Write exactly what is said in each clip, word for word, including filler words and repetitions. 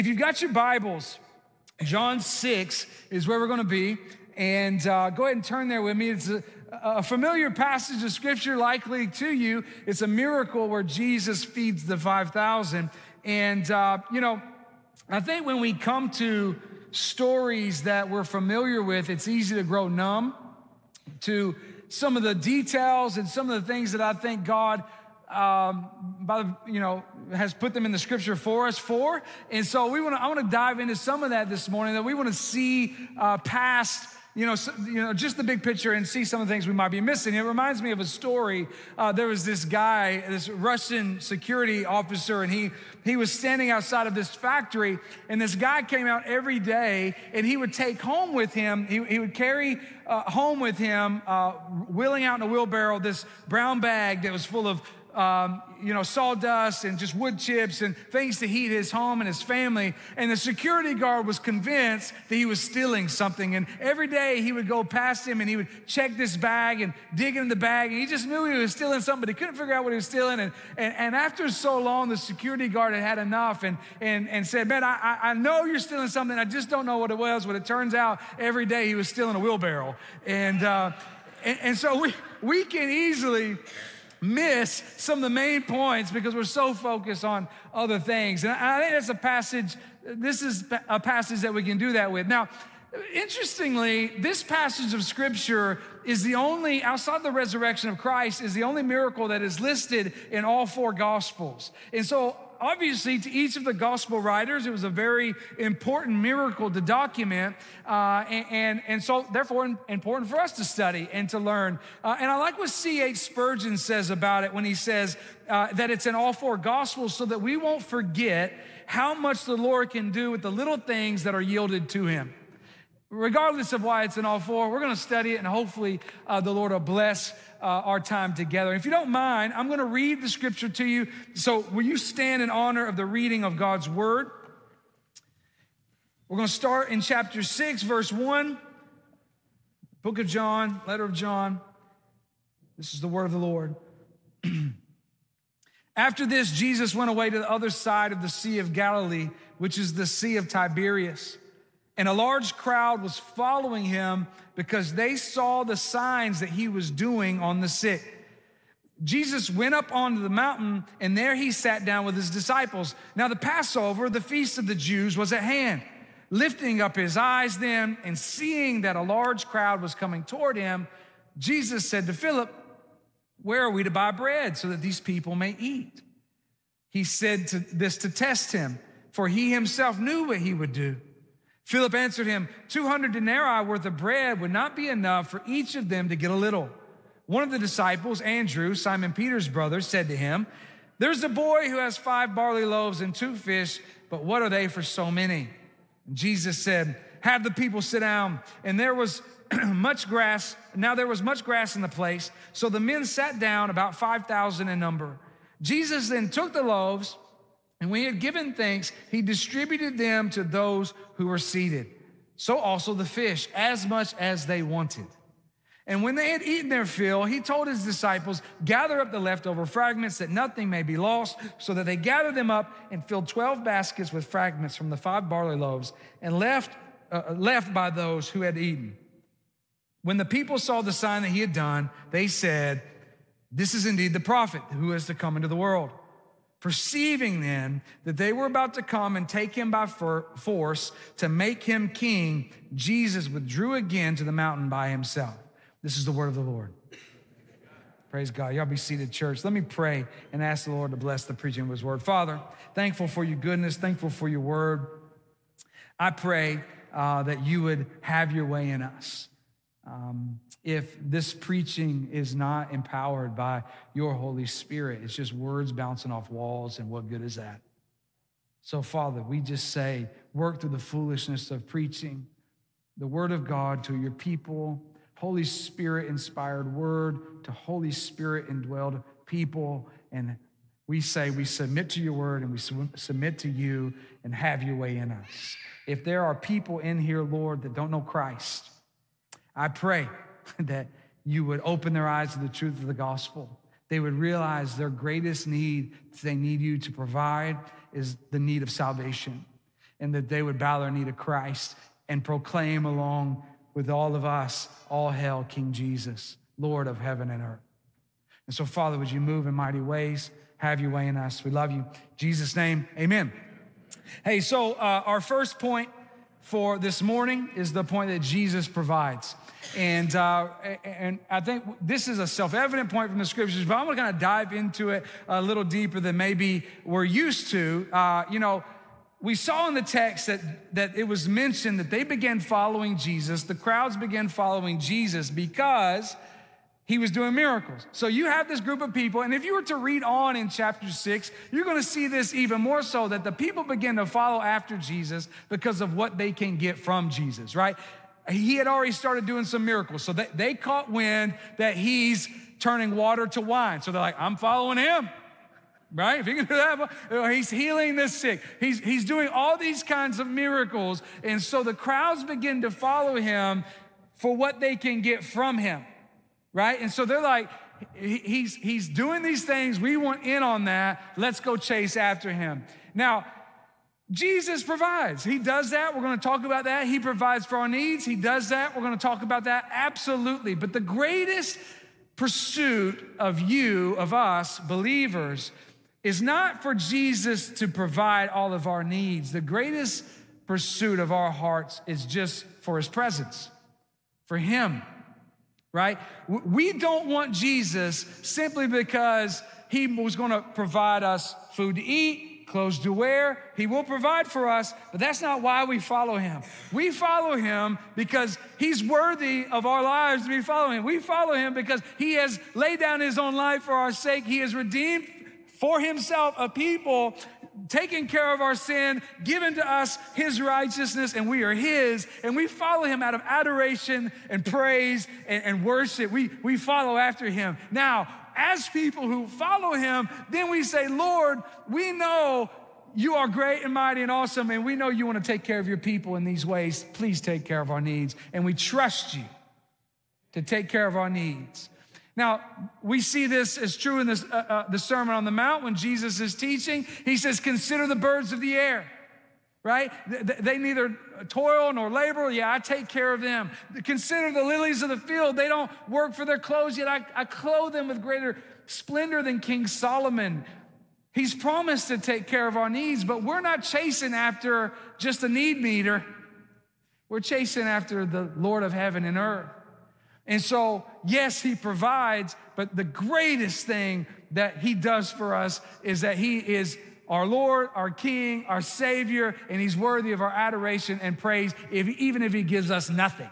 If you've got your Bibles, John six is where we're going to be. And uh, go ahead and turn there with me. It's a, a familiar passage of Scripture likely to you. It's a miracle where Jesus feeds the five thousand. And, uh, you know, I think when we come to stories that we're familiar with, it's easy to grow numb to some of the details and some of the things that I think God Um, by the, you know, has put them in the Scripture for us for. And so we want to, I want to dive into some of that this morning, that we want to see uh, past, you know, so, you know, just the big picture and see some of the things we might be missing. It reminds me of a story. Uh, there was this guy, this Russian security officer, and he, he was standing outside of this factory, and this guy came out every day, and he would take home with him, he, he would carry uh, home with him, uh, wheeling out in a wheelbarrow, this brown bag that was full of Um, you know, sawdust and just wood chips and things to heat his home and his family. And the security guard was convinced that he was stealing something. And every day he would go past him and he would check this bag and dig in the bag. And he just knew he was stealing something, but he couldn't figure out what he was stealing. And, and, and after so long, the security guard had had enough and, and, and said, man, I, I know you're stealing something. I just don't know what it was. But it turns out every day he was stealing a wheelbarrow. And, uh, and, and so we, we can easily miss some of the main points because we're so focused on other things. And I think that's a passage, this is a passage that we can do that with. Now, interestingly, this passage of Scripture is the only, outside the resurrection of Christ, is the only miracle that is listed in all four Gospels. And so, obviously, to each of the gospel writers, it was a very important miracle to document, uh, and, and, and so therefore important for us to study and to learn. Uh, and I like what C H Spurgeon says about it when he says uh, that it's in all four gospels so that we won't forget how much the Lord can do with the little things that are yielded to him. Regardless of why it's in all four, we're going to study it, and hopefully uh, the Lord will bless uh, our time together. If you don't mind, I'm going to read the Scripture to you. So will you stand in honor of the reading of God's Word? We're going to start in chapter six, verse one, book of John, letter of John. This is the word of the Lord. After this, Jesus went away to the other side of the Sea of Galilee, which is the Sea of Tiberias. And a large crowd was following him because they saw the signs that he was doing on the sick. Jesus went up onto the mountain, and there he sat down with his disciples. Now the Passover, the feast of the Jews, was at hand. Lifting up his eyes then and seeing that a large crowd was coming toward him, Jesus said to Philip, "Where are we to buy bread so that these people may eat?" He said to this to test him, for he himself knew what he would do. Philip answered him, two hundred denarii worth of bread would not be enough for each of them to get a little. One of the disciples, Andrew, Simon Peter's brother, said to him, "There's a boy who has five barley loaves and two fish, but what are they for so many?" And Jesus said, "Have the people sit down." And there was much grass. Now there was much grass in the place. So the men sat down, about five thousand in number. Jesus then took the loaves, and when he had given thanks, he distributed them to those who were seated. So also the fish, as much as they wanted. And when they had eaten their fill, he told his disciples, "Gather up the leftover fragments that nothing may be lost." So that they gathered them up and filled twelve baskets with fragments from the five barley loaves and left, uh, left by those who had eaten. When the people saw the sign that he had done, they said, "This is indeed the prophet who is to come into the world." Perceiving then that they were about to come and take him by force to make him king, Jesus withdrew again to the mountain by himself. This is the word of the Lord. Praise God. Y'all be seated, church. Let me pray and ask the Lord to bless the preaching of his word. Father, thankful for your goodness, thankful for your word. I pray uh, that you would have your way in us. Um, if this preaching is not empowered by your Holy Spirit, it's just words bouncing off walls, and what good is that? So, Father, we just say, work through the foolishness of preaching the word of God to your people, Holy Spirit-inspired word to Holy Spirit-indwelled people, and we say we submit to your word and we submit to you and have your way in us. If there are people in here, Lord, that don't know Christ, I pray that you would open their eyes to the truth of the gospel. They would realize their greatest need, they need you to provide, is the need of salvation. and that they would bow their knee to Christ and proclaim along with all of us, all hail King Jesus, Lord of heaven and earth. And so, Father, would you move in mighty ways? Have your way in us. We love you. In Jesus' name, amen. Hey, so uh, our first point for this morning is the point that Jesus provides. And uh, and I think this is a self-evident point from the scriptures, but I'm going to kind of dive into it a little deeper than maybe we're used to. Uh, you know, we saw in the text that, that it was mentioned that they began following Jesus. The crowds began following Jesus because he was doing miracles. So you have this group of people, and if you were to read on in chapter six, you're going to see this even more so, that the people begin to follow after Jesus because of what they can get from Jesus, right? He had already started doing some miracles. So they, they caught wind that he's turning water to wine. So they're like, I'm following him. Right? If he can do that, he's healing the sick. He's, he's doing all these kinds of miracles. And so the crowds begin to follow him for what they can get from him. Right? And so they're like, he's, he's doing these things. We want in on that. Let's go chase after him. Now, Jesus provides. He does that. We're going to talk about that. He provides for our needs. He does that. We're going to talk about that. Absolutely. But the greatest pursuit of you, of us, believers, is not for Jesus to provide all of our needs. The greatest pursuit of our hearts is just for his presence, for him, right? We don't want Jesus simply because he was going to provide us food to eat, clothes to wear. He will provide for us, but that's not why we follow him. We follow him because he's worthy of our lives to be following him. We follow him because he has laid down his own life for our sake. He has redeemed for himself a people, taking care of our sin, given to us his righteousness, and we are his, and we follow him out of adoration and praise and, and worship. We, we follow after him. Now, as people who follow him, then we say, Lord, we know you are great and mighty and awesome, and we know you want to take care of your people in these ways. Please take care of our needs, and we trust you to take care of our needs. Now, we see this as true in this, uh, uh, the Sermon on the Mount when Jesus is teaching. He says, consider the birds of the air, right? They, they neither toil nor labor. Yeah, I take care of them. Consider the lilies of the field. They don't work for their clothes, yet I, I clothe them with greater splendor than King Solomon. He's promised to take care of our needs, but we're not chasing after just a need meter. We're chasing after the Lord of heaven and earth. And so, yes, he provides, but the greatest thing that he does for us is that he is our Lord, our King, our Savior, and he's worthy of our adoration and praise, if, even if he gives us nothing.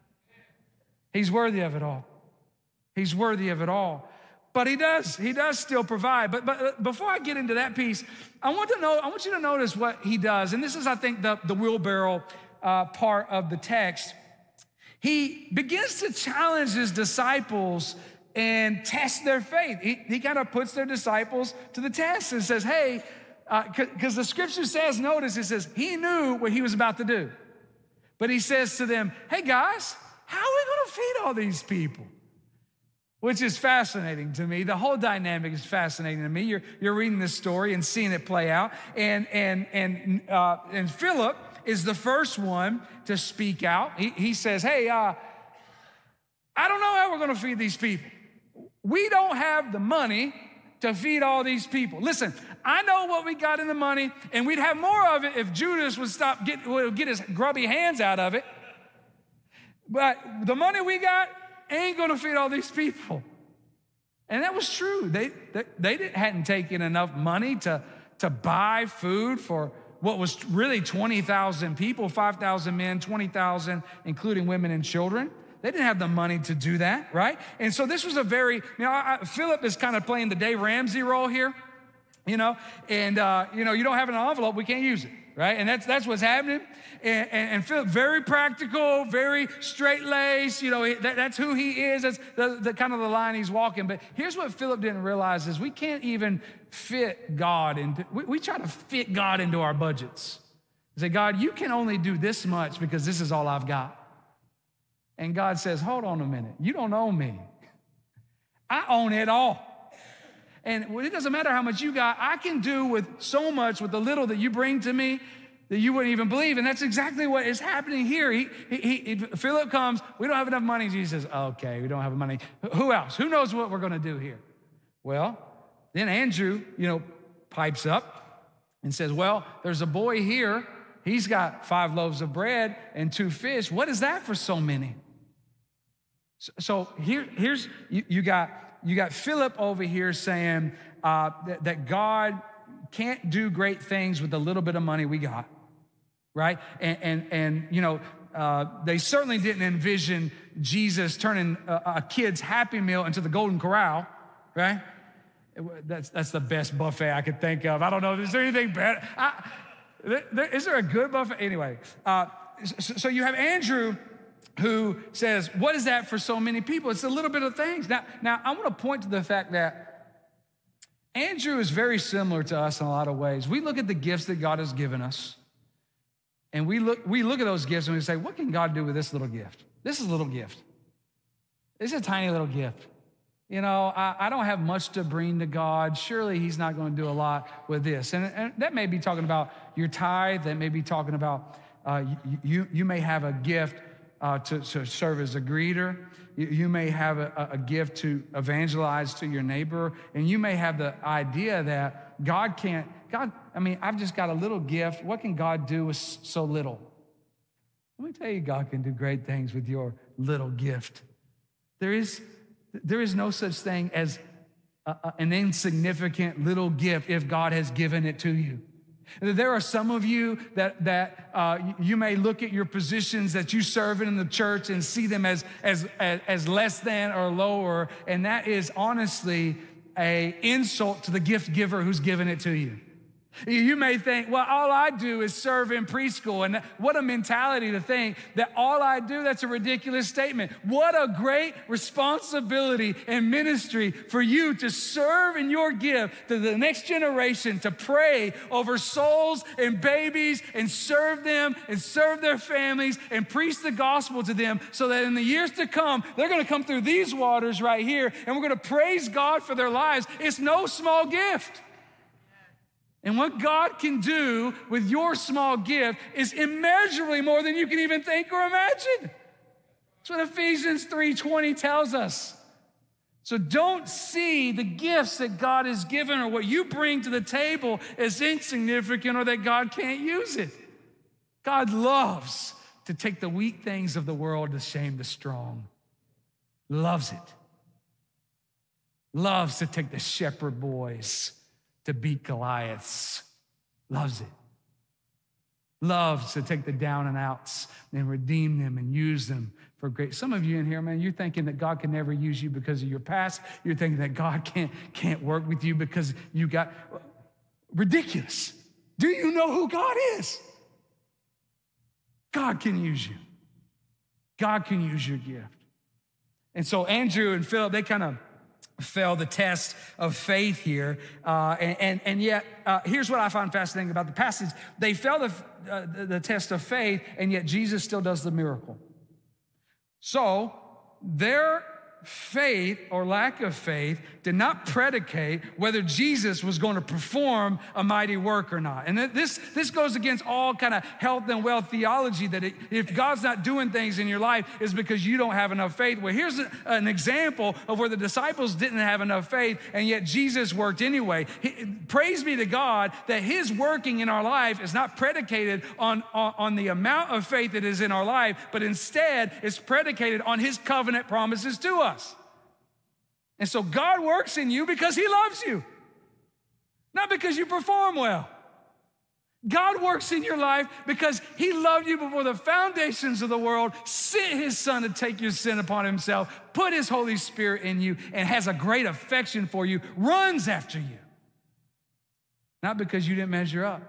He's worthy of it all. He's worthy of it all. But he does, he does still provide. But, but before I get into that piece, I want to know, I want you to notice what he does. And this is, I think, the, the wheelbarrow uh, part of the text. He begins to challenge his disciples and test their faith. He, he kind of puts their disciples to the test and says, hey, because uh, the scripture says, notice, it says, he knew what he was about to do. But he says to them, hey guys, how are we going to feed all these people? Which is fascinating to me. The whole dynamic is fascinating to me. You're, you're reading this story and seeing it play out. And, and, and, uh, and Philip is the first one to speak out. He, he says, hey, uh, I don't know how we're going to feed these people. We don't have the money to feed all these people. Listen, I know what we got in the money, and we'd have more of it if Judas would stop, get, would get his grubby hands out of it. But the money we got ain't going to feed all these people. And that was true. They, they, they didn't, hadn't taken enough money to, to buy food for what was really twenty thousand people, five thousand men, twenty thousand, including women and children. They didn't have the money to do that, right? And so this was a very, you know, I, I, Philip is kind of playing the Dave Ramsey role here, you know, and, uh, you know, you don't have an envelope, we can't use it, right? And that's that's what's happening. And, and, and Philip, very practical, very straight-laced, you know, that, that's who he is. That's the, the kind of the line he's walking. But here's what Philip didn't realize is we can't even fit God into, we, we try to fit God into our budgets. We say, God, you can only do this much because this is all I've got. And God says, hold on a minute. You don't own me. I own it all. And it doesn't matter how much you got. I can do with so much with the little that you bring to me. that you wouldn't even believe. And that's exactly what is happening here. He, he, he, Philip comes, we don't have enough money. Jesus says, okay, we don't have money. Who else? Who knows what we're going to do here? Well, then Andrew, you know, pipes up and says, well, there's a boy here. He's got five loaves of bread and two fish. What is that for so many? So, so here, here's, you, you got you got Philip over here saying uh, that, that God can't do great things with the little bit of money we got, right? And, and, and you know, uh, they certainly didn't envision Jesus turning a, a kid's Happy Meal into the Golden Corral, right? That's, that's the best buffet I could think of. I don't know, is there anything better? I, there, is there a good buffet? Anyway, uh, so, so you have Andrew who says, what is that for so many people? It's a little bit of things. Now, now I want to point to the fact that Andrew is very similar to us in a lot of ways. We look at the gifts that God has given us, and we look, we look at those gifts and we say, what can God do with this little gift? This is a little gift. This is a tiny little gift. You know, I, I don't have much to bring to God. Surely he's not going to do a lot with this. And, and that may be talking about your tithe. That may be talking about uh, you, you, you may have a gift Uh, to, to serve as a greeter. You, you may have a, a gift to evangelize to your neighbor, and you may have the idea that God can't, God, I mean, I've just got a little gift. What can God do with so little? Let me tell you, God can do great things with your little gift. There is, there is no such thing as a, a, an insignificant little gift if God has given it to you. There are some of you that, that uh, you may look at your positions that you serve in the church and see them as, as, as less than or lower, and that is honestly an insult to the gift giver who's given it to you. You may think, well, all I do is serve in preschool. And what a mentality to think that all I do, that's a ridiculous statement. What a great responsibility and ministry for you to serve in your gift to the next generation, to pray over souls and babies and serve them and serve their families and preach the gospel to them so that in the years to come, they're going to come through these waters right here and we're going to praise God for their lives. It's no small gift. And what God can do with your small gift is immeasurably more than you can even think or imagine. That's what Ephesians three twenty tells us. So don't see the gifts that God has given or what you bring to the table as insignificant or that God can't use it. God loves to take the weak things of the world to shame the strong. Loves it. Loves to take the shepherd boys to beat Goliaths. Loves it. Loves to take the down and outs and redeem them and use them for great. Some of you in here, man, you're thinking that God can never use you because of your past. You're thinking that God can't, can't work with you because you got ridiculous. Do you know who God is? God can use you. God can use your gift. And so Andrew and Philip, they kind of fail the test of faith here. Uh, and, and, and yet, uh, here's what I find fascinating about the passage. They fail the, uh, the, the test of faith, and yet Jesus still does the miracle. So their faith or lack of faith did not predicate whether Jesus was going to perform a mighty work or not. And this, this goes against all kind of health and wealth theology that it, if God's not doing things in your life, it's because you don't have enough faith. Well, here's a, an example of where the disciples didn't have enough faith, and yet Jesus worked anyway. He, praise be to God that his working in our life is not predicated on, on, on the amount of faith that is in our life, but instead it's predicated on his covenant promises to us. And so God works in you because he loves you, not because you perform well. God works in your life because he loved you before the foundations of the world, sent his son to take your sin upon himself, put his Holy Spirit in you, and has a great affection for you, runs after you. Not because you didn't measure up.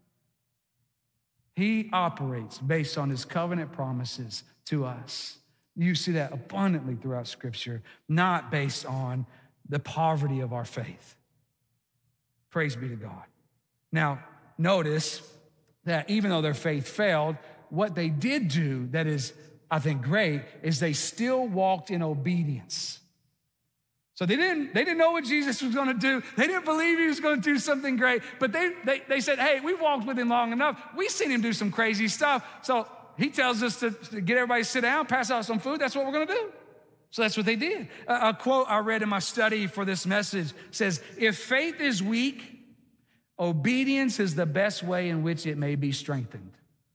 He operates based on his covenant promises to us. You see that abundantly throughout Scripture, not based on the poverty of our faith. Praise be to God. Now, notice that even though their faith failed, what they did do that is, I think, great, is they still walked in obedience. So they didn't, they didn't know what Jesus was gonna do. They didn't believe he was gonna do something great, but they, they, they said, hey, we've walked with him long enough. We've seen him do some crazy stuff. So he tells us to, to get everybody to sit down, pass out some food. That's what we're gonna do. So that's what they did. A, a quote I read in my study for this message says, if faith is weak, obedience is the best way in which it may be strengthened.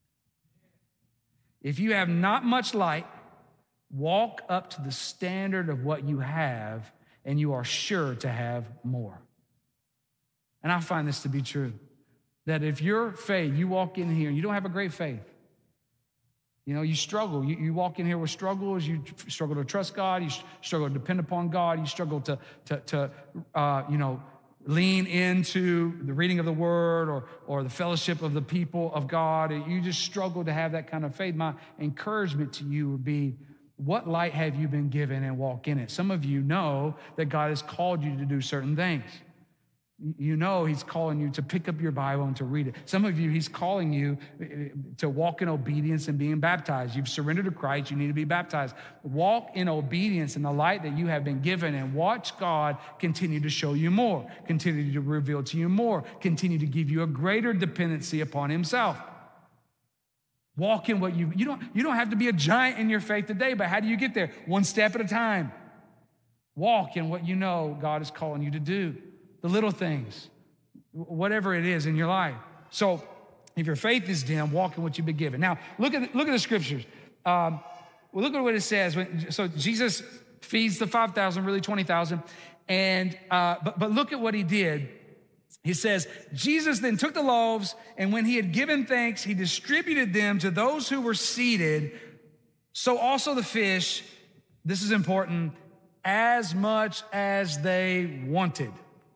If you have not much light, walk up to the standard of what you have, and you are sure to have more. And I find this to be true, that if your faith, you walk in here and you don't have a great faith, you know, you struggle. You, you walk in here with struggles. You struggle to trust God. You struggle to depend upon God. You struggle to, to, to uh, you know, lean into the reading of the word or, or the fellowship of the people of God. You just struggle to have that kind of faith. My encouragement to you would be, what light have you been given, and walk in it? Some of you know that God has called you to do certain things. You know he's calling you to pick up your Bible and to read it. Some of you, he's calling you to walk in obedience and being baptized. You've surrendered to Christ, you need to be baptized. Walk in obedience in the light that you have been given, and watch God continue to show you more, continue to reveal to you more, continue to give you a greater dependency upon himself. Walk in what you, you don't, you don't have to be a giant in your faith today, but how do you get there? One step at a time. Walk in what you know God is calling you to do. The little things, whatever it is in your life. So if your faith is dim, walk in what you've been given. Now, look at, look at the scriptures. Um, well, look at what it says. When, so Jesus feeds the five thousand, really twenty thousand. And, uh, but, but look at what he did. He says, Jesus then took the loaves, and when he had given thanks, he distributed them to those who were seated. So also the fish, this is important, as much as they wanted.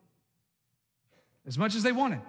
As much as they wanted.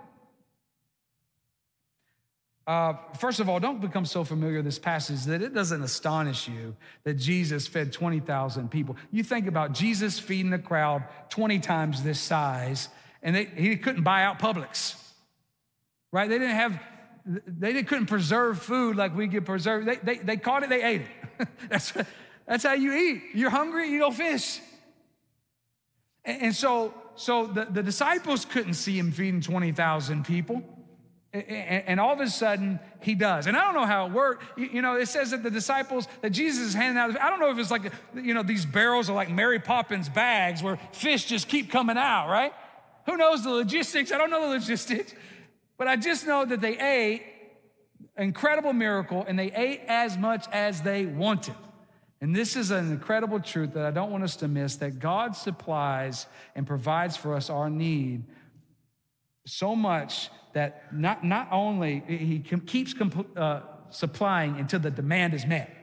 Uh, first of all, don't become so familiar with this passage that it doesn't astonish you that Jesus fed twenty thousand people. You think about Jesus feeding a crowd twenty times this size, and they, he couldn't buy out Publix, right? They didn't have, they didn't, couldn't preserve food like we get preserved. They, they, they caught it, they ate it. that's, that's how you eat. You're hungry, you go fish. And, and so, so the, the disciples couldn't see him feeding twenty thousand people. And, and all of a sudden, he does. And I don't know how it worked. You, you know, it says that the disciples, that Jesus is handing out, I don't know if it's like, you know, these barrels are like Mary Poppins bags where fish just keep coming out, right? Who knows the logistics? I don't know the logistics. But I just know that they ate, incredible miracle, and they ate as much as they wanted. And this is an incredible truth that I don't want us to miss, that God supplies and provides for us our need so much that not, not only he keeps uh, supplying until the demand is met.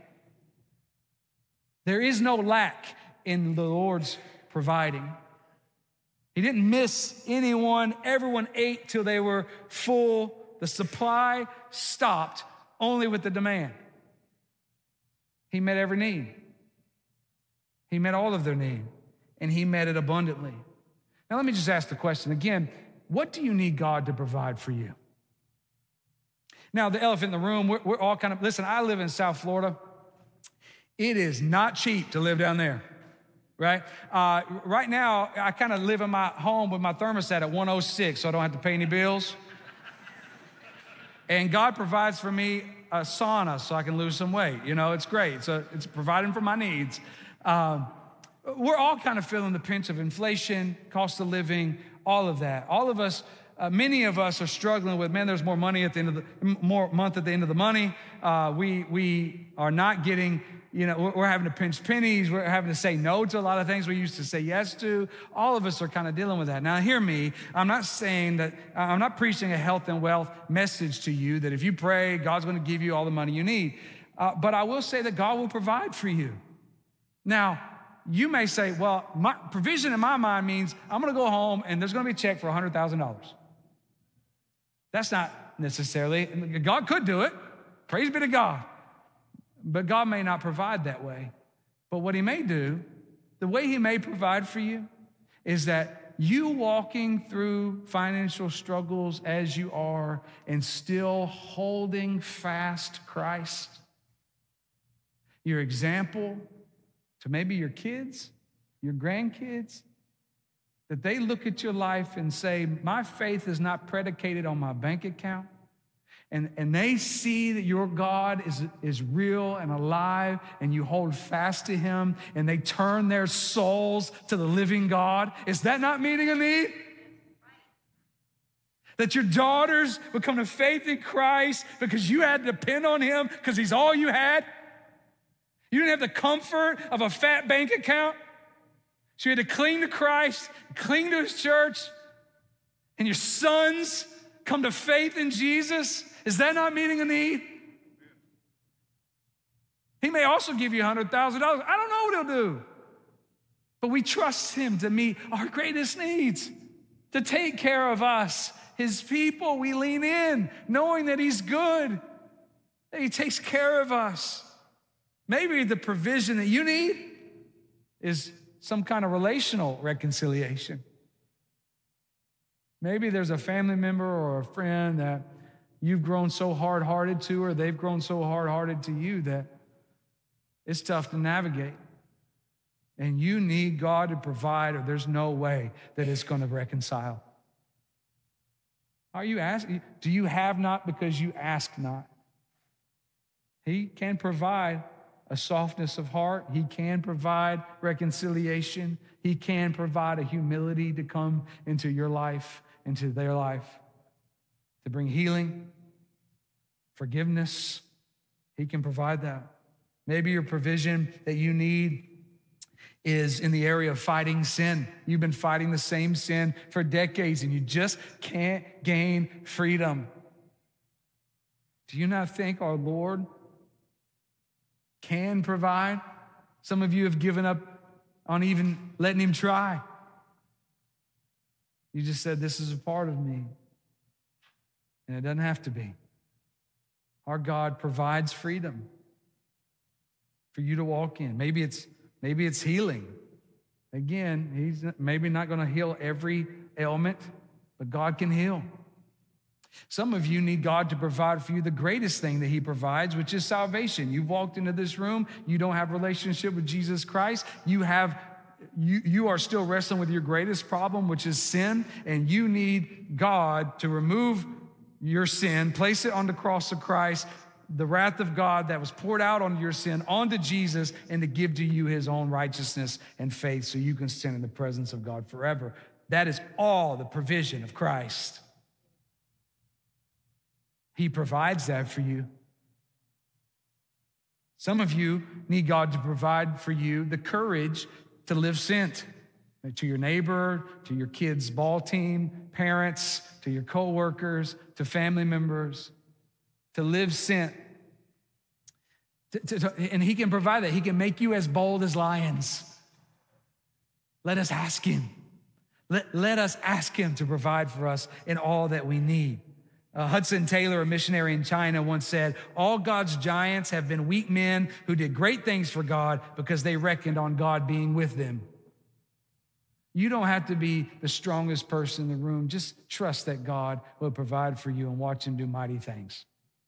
There is no lack in the Lord's providing. He didn't miss anyone. Everyone ate till they were full. The supply stopped only with the demand. He met every need. He met all of their need, and he met it abundantly. Now, let me just ask the question again. What do you need God to provide for you? Now, the elephant in the room, we're, we're all kind of, listen, I live in South Florida. It is not cheap to live down there, right? Uh, right now, I kind of live in my home with my thermostat at one oh six, so I don't have to pay any bills. And God provides for me a sauna so I can lose some weight. You know, it's great. So it's providing for my needs. Um, we're all kind of feeling the pinch of inflation, cost of living, all of that. All of us, uh, many of us are struggling with, man, there's more money at the end of the, more month at the end of the money. Uh, we we are not getting, you know, we're, we're having to pinch pennies. We're having to say no to a lot of things we used to say yes to. All of us are kind of dealing with that. Now, hear me. I'm not saying that, I'm not preaching a health and wealth message to you that if you pray, God's going to give you all the money you need. Uh, but I will say that God will provide for you. Now, you may say, well, my provision in my mind means I'm going to go home and there's going to be a check for one hundred thousand dollars. That's not necessarily, God could do it. Praise be to God. But God may not provide that way. But what he may do, the way he may provide for you is that you walking through financial struggles as you are and still holding fast Christ, your example to maybe your kids, your grandkids, that they look at your life and say, my faith is not predicated on my bank account. And, and they see that your God is, is real and alive, and you hold fast to him, and they turn their souls to the living God. Is that not meeting a need? That your daughters would come to faith in Christ because you had to depend on him because he's all you had. You didn't have the comfort of a fat bank account. So you had to cling to Christ, cling to his church, and your sons come to faith in Jesus. Is that not meeting a need? He may also give you one hundred thousand dollars. I don't know what he'll do. But we trust him to meet our greatest needs, to take care of us, his people. We lean in, knowing that he's good, that he takes care of us. Maybe the provision that you need is some kind of relational reconciliation. Maybe there's a family member or a friend that you've grown so hard-hearted to, or they've grown so hard-hearted to you that it's tough to navigate. And you need God to provide, or there's no way that it's going to reconcile. Are you asking? Do you have not because you ask not? He can provide a softness of heart. He can provide reconciliation. He can provide a humility to come into your life, into their life, to bring healing, forgiveness. He can provide that. Maybe your provision that you need is in the area of fighting sin. You've been fighting the same sin for decades and you just can't gain freedom. Do you not think our Lord can provide? Some of you have given up on even letting him try. You just said, this is a part of me. And it doesn't have to be. Our God provides freedom for you to walk in. Maybe it's maybe it's healing. Again, he's maybe not going to heal every ailment, but God can heal. Some of you need God to provide for you the greatest thing that he provides, which is salvation. You've walked into this room, you don't have a relationship with Jesus Christ. You have you, you are still wrestling with your greatest problem, which is sin, and you need God to remove your sin, place it on the cross of Christ, the wrath of God that was poured out on your sin, onto Jesus, and to give to you his own righteousness and faith so you can stand in the presence of God forever. That is all the provision of Christ. He provides that for you. Some of you need God to provide for you the courage to live sent to your neighbor, to your kids' ball team, parents, to your coworkers, to family members, to live sent. To, to, to, and he can provide that. He can make you as bold as lions. Let us ask him. Let, let us ask him to provide for us in all that we need. Uh, Hudson Taylor, a missionary in China, once said, all God's giants have been weak men who did great things for God because they reckoned on God being with them. You don't have to be the strongest person in the room. Just trust that God will provide for you and watch him do mighty things.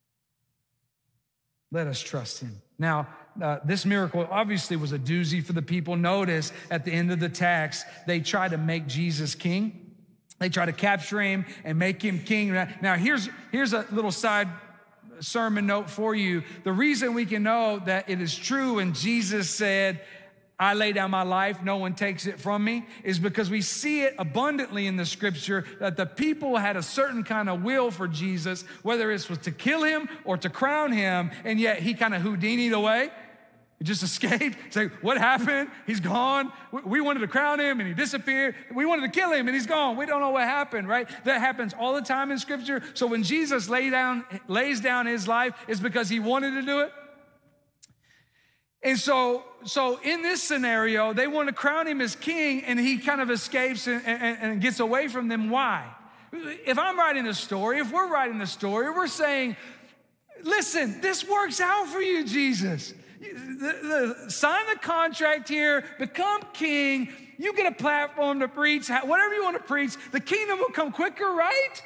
Let us trust him. Now, uh, this miracle obviously was a doozy for the people. Notice at the end of the text, they try to make Jesus king. They try to capture him and make him king. Now, here's, here's a little side sermon note for you. The reason we can know that it is true when Jesus said, I lay down my life, no one takes it from me, is because we see it abundantly in the scripture that the people had a certain kind of will for Jesus, whether it was to kill him or to crown him, and yet he kind of Houdini'd away. He just escaped. It's like, what happened? He's gone. We wanted to crown him and he disappeared. We wanted to kill him and he's gone. We don't know what happened, right? That happens all the time in scripture. So when Jesus lay down, lays down his life, it's because he wanted to do it. And so, so in this scenario, they want to crown him as king and he kind of escapes and, and, and gets away from them. Why? If I'm writing a story, if we're writing the story, we're saying, listen, this works out for you, Jesus. The, the, sign the contract here, become king, you get a platform to preach, whatever you want to preach, the kingdom will come quicker, right?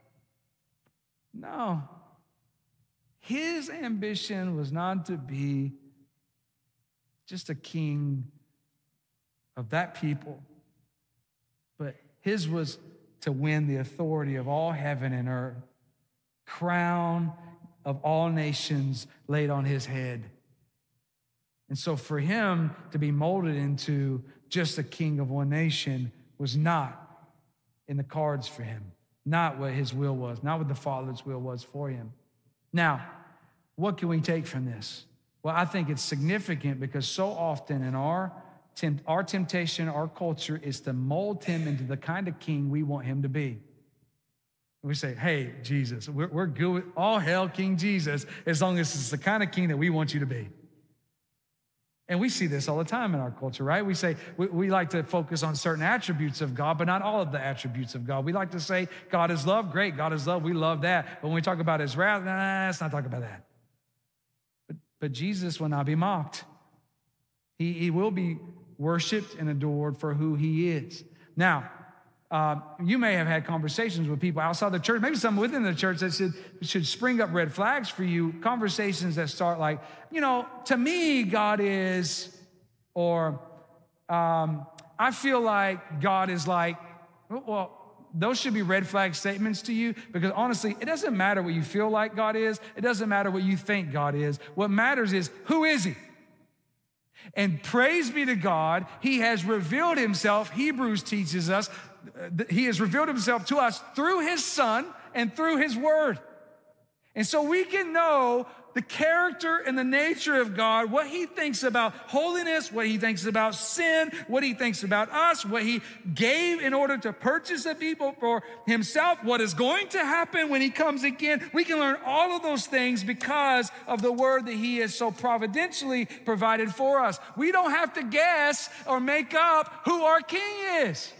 No. His ambition was not to be just a king of that people, but his was to win the authority of all heaven and earth. Crown of all nations laid on his head. And so for him to be molded into just a king of one nation was not in the cards for him, not what his will was, not what the Father's will was for him. Now, what can we take from this? Well, I think it's significant because so often in our, temp- our temptation, our culture is to mold him into the kind of king we want him to be. We say, hey, Jesus, we're, we're good with all hail King Jesus, as long as it's the kind of king that we want you to be. And we see this all the time in our culture, right? We say we, we like to focus on certain attributes of God, but not all of the attributes of God. We like to say God is love. Great, God is love. We love that. But when we talk about his wrath, nah, let's not talk about that. But, but Jesus will not be mocked. He, he will be worshiped and adored for who he is. Now, Uh, you may have had conversations with people outside the church, maybe some within the church that should, should spring up red flags for you, conversations that start like, you know, to me, God is, or um, I feel like God is like, well, those should be red flag statements to you because honestly, it doesn't matter what you feel like God is. It doesn't matter what you think God is. What matters is, who is he? And praise be to God, he has revealed himself. Hebrews teaches us, he has revealed himself to us through his son and through his word. And so we can know the character and the nature of God, what he thinks about holiness, what he thinks about sin, what he thinks about us, what he gave in order to purchase a people for himself, what is going to happen when he comes again. We can learn all of those things because of the word that he has so providentially provided for us. We don't have to guess or make up who our king is.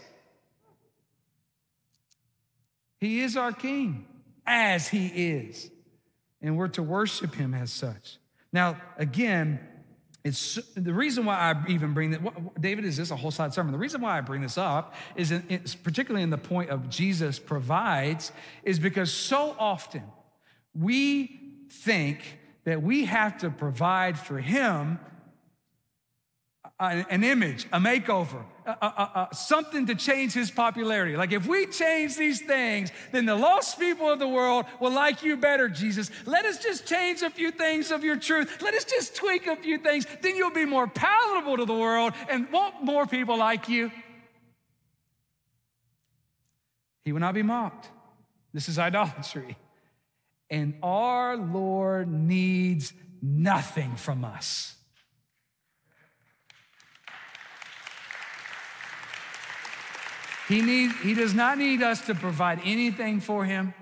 He is our king, as he is. And we're to worship him as such. Now, again, it's the reason why I even bring that, David, is this a whole side sermon? The reason why I bring this up is in, it's particularly in the point of Jesus provides, is because so often we think that we have to provide for him an image, a makeover, a, a, a, something to change his popularity. Like if we change these things, then the lost people of the world will like you better, Jesus. Let us just change a few things of your truth. Let us just tweak a few things. Then you'll be more palatable to the world and want more people like you. He will not be mocked. This is idolatry. And our Lord needs nothing from us. He, need, he does not need us to provide anything for him.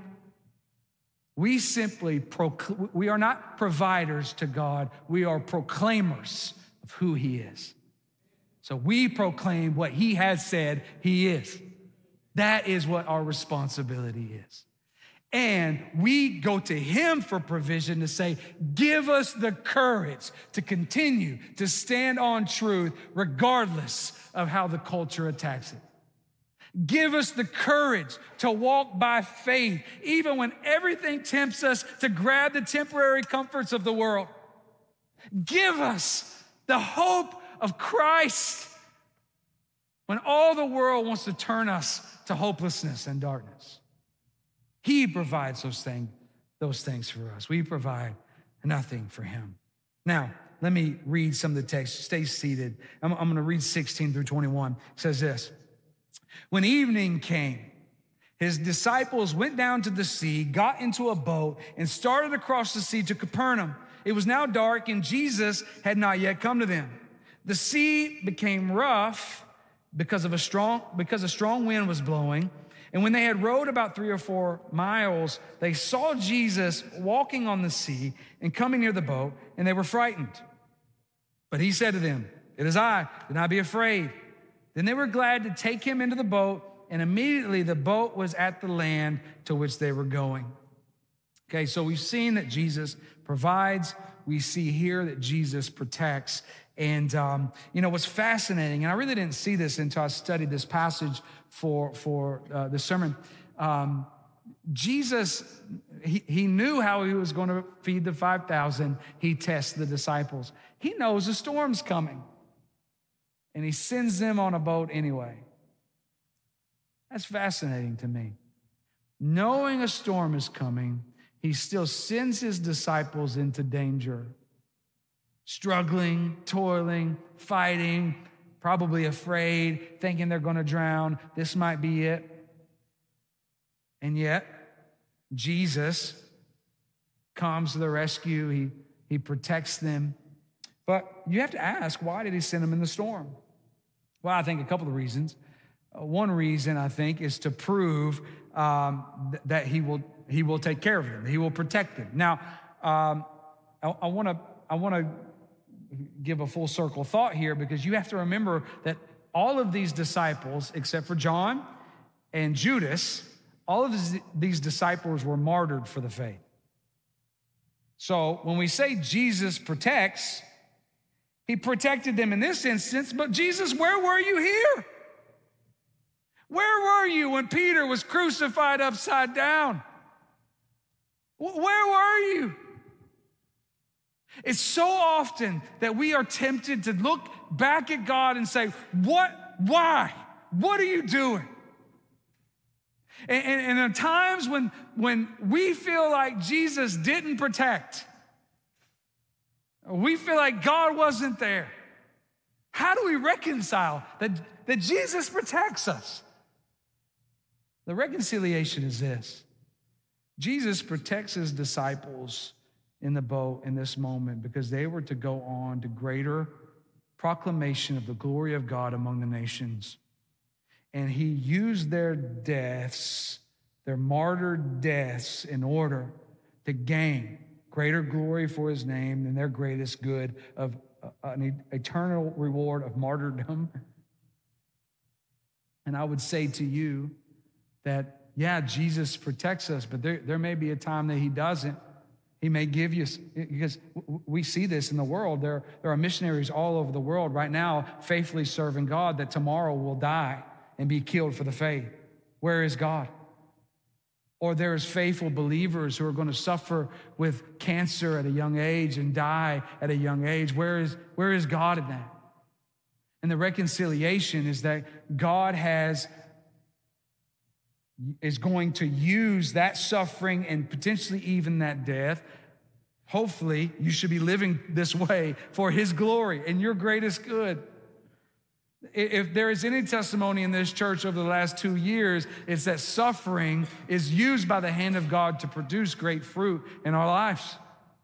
We simply, procl- we are not providers to God. We are proclaimers of who he is. So we proclaim what he has said he is. That is what our responsibility is. And we go to him for provision to say, give us the courage to continue to stand on truth regardless of how the culture attacks it. Give us the courage to walk by faith, even when everything tempts us to grab the temporary comforts of the world. Give us the hope of Christ when all the world wants to turn us to hopelessness and darkness. He provides those things, those things for us. We provide nothing for him. Now, let me read some of the text. Stay seated. I'm, I'm going to read sixteen through twenty-one. It says this. When evening came, his disciples went down to the sea, got into a boat, and started across the sea to Capernaum. It was now dark, and Jesus had not yet come to them. The sea became rough because of a strong because a strong wind was blowing. And when they had rowed about three or four miles, they saw Jesus walking on the sea and coming near the boat, and they were frightened. But he said to them, "It is I, do not be afraid." Then they were glad to take him into the boat, and immediately the boat was at the land to which they were going. Okay, so we've seen that Jesus provides. We see here that Jesus protects. And, um, you know, what's fascinating, and I really didn't see this until I studied this passage for, for uh, the sermon. Um, Jesus, he, he knew how he was going to feed the five thousand. He tests the disciples. He knows a storm's coming. And he sends them on a boat anyway. That's fascinating to me. Knowing a storm is coming, he still sends his disciples into danger. Struggling, toiling, fighting, probably afraid, thinking they're going to drown. This might be it. And yet, Jesus comes to the rescue. He, he protects them. But you have to ask, why did he send them in the storm? Well, I think a couple of reasons. Uh, one reason, I think, is to prove um, th- that he will he will take care of them. He will protect them. Now, um, I want to I want to give a full circle thought here, because you have to remember that all of these disciples, except for John and Judas, all of these disciples were martyred for the faith. So when we say Jesus protects, he protected them in this instance, but Jesus, where were you here? Where were you when Peter was crucified upside down? Where were you? It's so often that we are tempted to look back at God and say, what, why? What are you doing? And, and, and at times when, when we feel like Jesus didn't protect, we feel like God wasn't there, how do we reconcile that, that Jesus protects us? The reconciliation is this. Jesus protects his disciples in the boat in this moment because they were to go on to greater proclamation of the glory of God among the nations. And he used their deaths, their martyred deaths, in order to gain greater glory for his name than their greatest good of an eternal reward of martyrdom. And I would say to you that, yeah, Jesus protects us, but there, there may be a time that he doesn't. He may give you, because we see this in the world. There, there are missionaries all over the world right now faithfully serving God that tomorrow will die and be killed for the faith. Where is God? Or there's faithful believers who are going to suffer with cancer at a young age and die at a young age. Where is, where is God in that? And the reconciliation is that God has is going to use that suffering and potentially even that death. Hopefully, you should be living this way for his glory and your greatest good. If there is any testimony in this church over the last two years, it's that suffering is used by the hand of God to produce great fruit in our lives.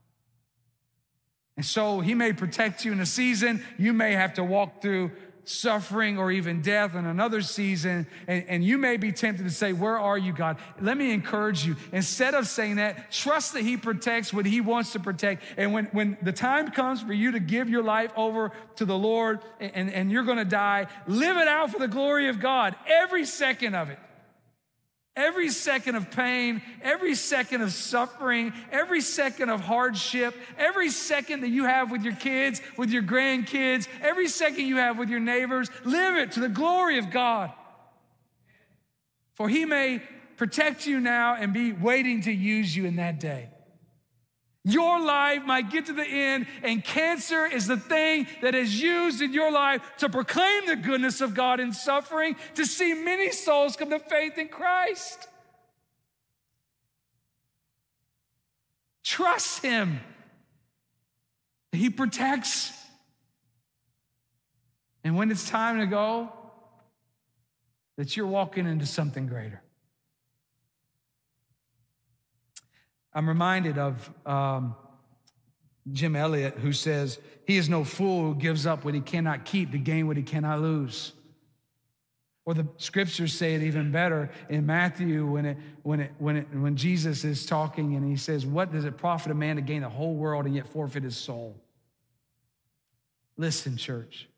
And so he may protect you in a season. You may have to walk through suffering or even death in another season, and, and you may be tempted to say, where are you, God? Let me encourage you. Instead of saying that, trust that he protects what he wants to protect. And when, when the time comes for you to give your life over to the Lord and, and you're going to die, live it out for the glory of God, every second of it. Every second of pain, every second of suffering, every second of hardship, every second that you have with your kids, with your grandkids, every second you have with your neighbors, live it to the glory of God. For he may protect you now and be waiting to use you in that day. Your life might get to the end, and cancer is the thing that is used in your life to proclaim the goodness of God in suffering, to see many souls come to faith in Christ. Trust him. He protects. And when it's time to go, that you're walking into something greater. I'm reminded of um, Jim Elliot, who says, he is no fool who gives up what he cannot keep to gain what he cannot lose. Or the scriptures say it even better in Matthew when it, when it, when it, when Jesus is talking and he says, what does it profit a man to gain the whole world and yet forfeit his soul? Listen, church.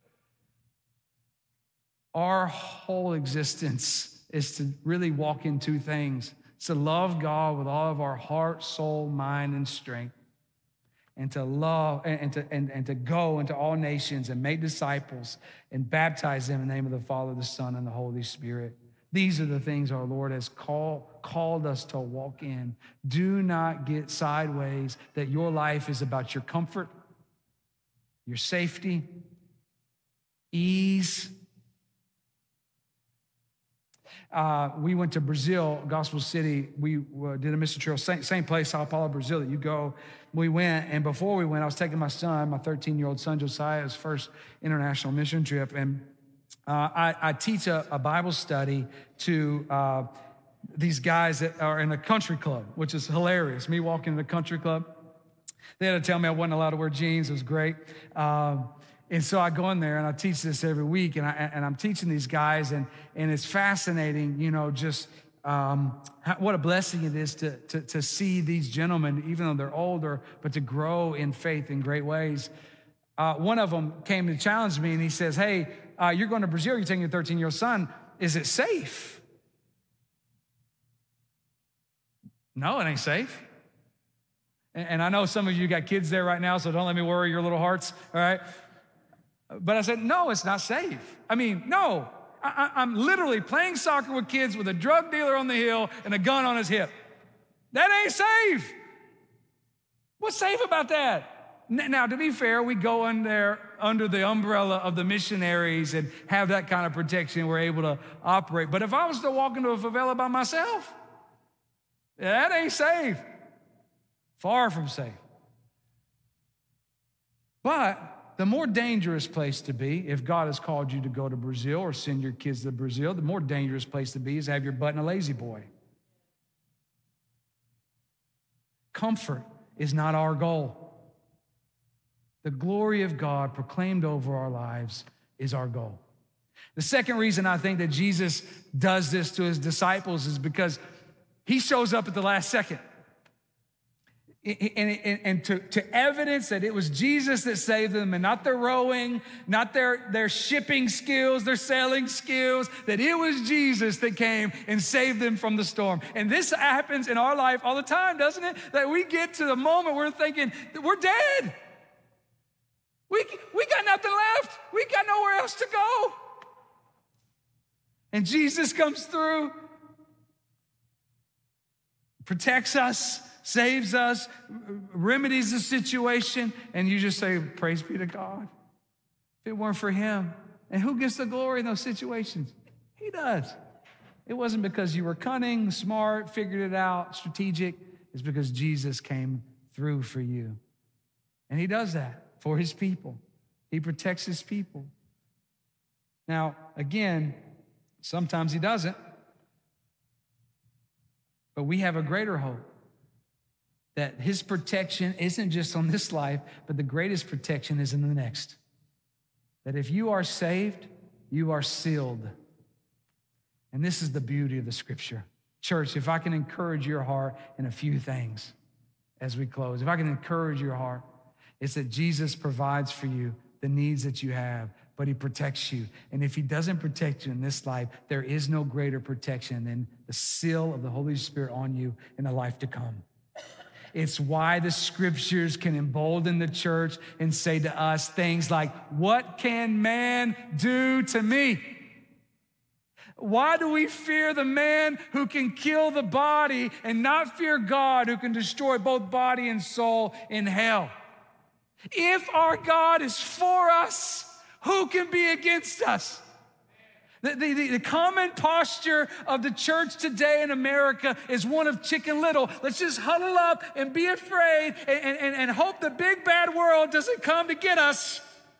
Our whole existence is to really walk in two things. To love God with all of our heart, soul, mind, and strength, and to love and to and, and to go into all nations and make disciples and baptize them in the name of the Father, the Son, and the Holy Spirit. These are the things our Lord has call, called us to walk in. Do not get sideways that your life is about your comfort, your safety, ease. Uh, we went to Brazil, Gospel City. We uh, did a mission trail, same, same place, Sao Paulo, Brazil, that you go. We went, and before we went, I was taking my son, my thirteen-year-old son, Josiah, his first international mission trip, and uh, I, I teach a, a Bible study to uh, these guys that are in a country club, which is hilarious. Me walking in the country club. They had to tell me I wasn't allowed to wear jeans. It was great. Um, and so I go in there and I teach this every week, and, I, and I'm teaching these guys, and, and it's fascinating, you know, just um, how, what a blessing it is to, to, to see these gentlemen, even though they're older, but to grow in faith in great ways. Uh, one of them came to challenge me, and he says, hey, uh, you're going to Brazil, you're taking your thirteen-year-old son. Is it safe? No, it ain't safe. And I know some of you got kids there right now, so don't let me worry your little hearts, all right? But I said, no, it's not safe. I mean, no. I, I'm literally playing soccer with kids with a drug dealer on the hill and a gun on his hip. That ain't safe. What's safe about that? Now, to be fair, we go in there under the umbrella of the missionaries and have that kind of protection. We're able to operate. But if I was to walk into a favela by myself, that ain't safe. Far from safe. But the more dangerous place to be, if God has called you to go to Brazil or send your kids to Brazil, the more dangerous place to be is have your butt in a lazy boy. Comfort is not our goal. The glory of God proclaimed over our lives is our goal. The second reason I think that Jesus does this to his disciples is because he shows up at the last second. And, and, and to, to evidence that it was Jesus that saved them and not their rowing, not their, their shipping skills, their sailing skills, that it was Jesus that came and saved them from the storm. And this happens in our life all the time, doesn't it? That we get to the moment we're thinking, we're dead. We, we got nothing left. We got nowhere else to go. And Jesus comes through, protects us, saves us, remedies the situation, and you just say, praise be to God. If it weren't for him, and who gets the glory in those situations? He does. It wasn't because you were cunning, smart, figured it out, strategic. It's because Jesus came through for you. And he does that for his people. He protects his people. Now, again, sometimes he doesn't. But we have a greater hope. That his protection isn't just on this life, but the greatest protection is in the next. That if you are saved, you are sealed. And this is the beauty of the scripture. Church, if I can encourage your heart in a few things as we close, if I can encourage your heart, it's that Jesus provides for you the needs that you have, but he protects you. And if he doesn't protect you in this life, there is no greater protection than the seal of the Holy Spirit on you in the life to come. It's why the scriptures can embolden the church and say to us things like, what can man do to me? Why do we fear the man who can kill the body and not fear God who can destroy both body and soul in hell? If our God is for us, who can be against us? The, the, the common posture of the church today in America is one of Chicken Little. Let's just huddle up and be afraid and, and, and hope the big bad world doesn't come to get us.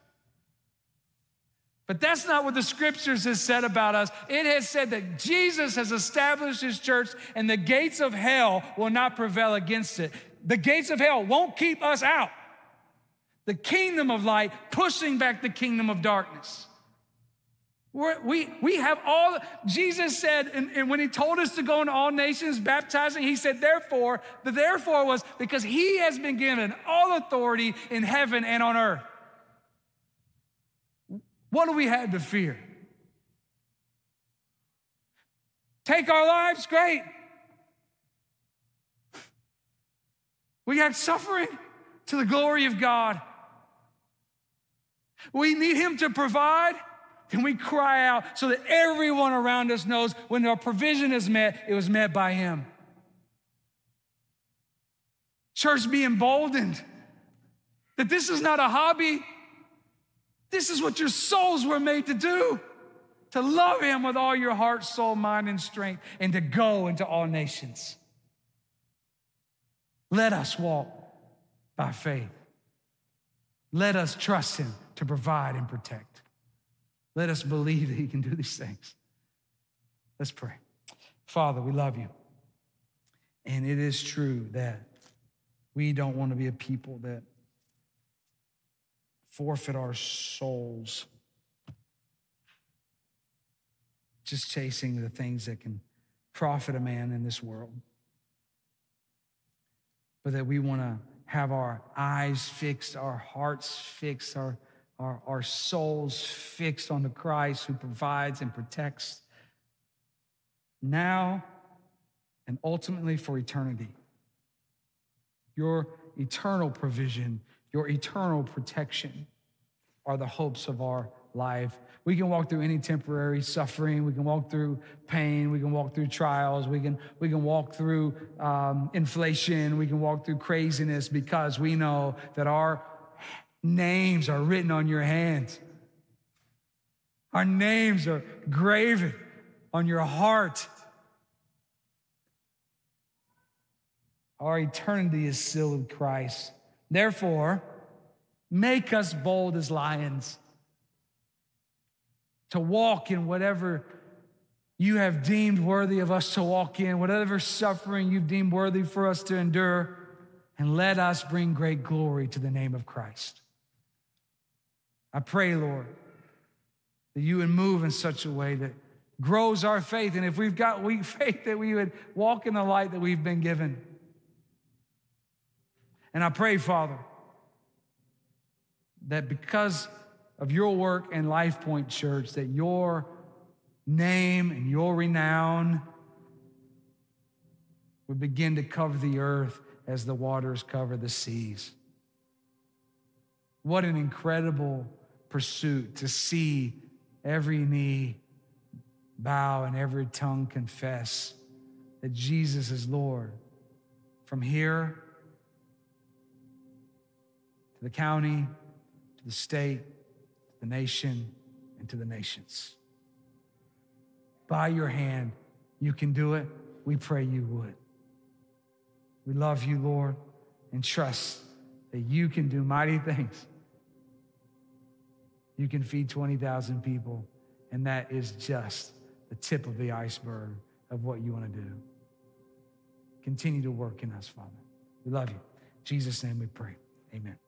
But that's not what the scriptures has said about us. It has said that Jesus has established his church and the gates of hell will not prevail against it. The gates of hell won't keep us out. The kingdom of light pushing back the kingdom of darkness. We're, we, we have all, Jesus said, and, and when he told us to go into all nations baptizing, he said, therefore, the therefore was because he has been given all authority in heaven and on earth. What do we have to fear? Take our lives, great. We got suffering to the glory of God. We need him to provide. Can we cry out so that everyone around us knows when our provision is met, it was met by him? Church, be emboldened that this is not a hobby. This is what your souls were made to do. to love him with all your heart, soul, mind, and strength, and to go into all nations. Let us walk by faith. Let us trust him to provide and protect. Let us believe that he can do these things. Let's pray. Father, we love you. And it is true that we don't want to be a people that forfeit our souls just chasing the things that can profit a man in this world. But that we want to have our eyes fixed, our hearts fixed, our, our, our souls fixed on the Christ who provides and protects now and ultimately for eternity. Your eternal provision, your eternal protection are the hopes of our life. We can walk through any temporary suffering. We can walk through pain. We can walk through trials. We can, we can walk through um, inflation. We can walk through craziness because we know that our names are written on your hands. Our names are graven on your heart. Our eternity is sealed with Christ. Therefore, make us bold as lions to walk in whatever you have deemed worthy of us to walk in, whatever suffering you've deemed worthy for us to endure, and let us bring great glory to the name of Christ. I pray, Lord, that you would move in such a way that grows our faith, and if we've got weak faith, that we would walk in the light that we've been given. And I pray, Father, that because of your work in Life Point Church, that your name and your renown would begin to cover the earth as the waters cover the seas. What an incredible pursuit to see every knee bow and every tongue confess that Jesus is Lord. From here to the county, to the state, to the nation, and to the nations. By your hand, you can do it. We pray you would. We love you, Lord, and trust that you can do mighty things. You can feed twenty thousand people, and that is just the tip of the iceberg of what you want to do. Continue to work in us, Father. We love you. In Jesus' name we pray. Amen.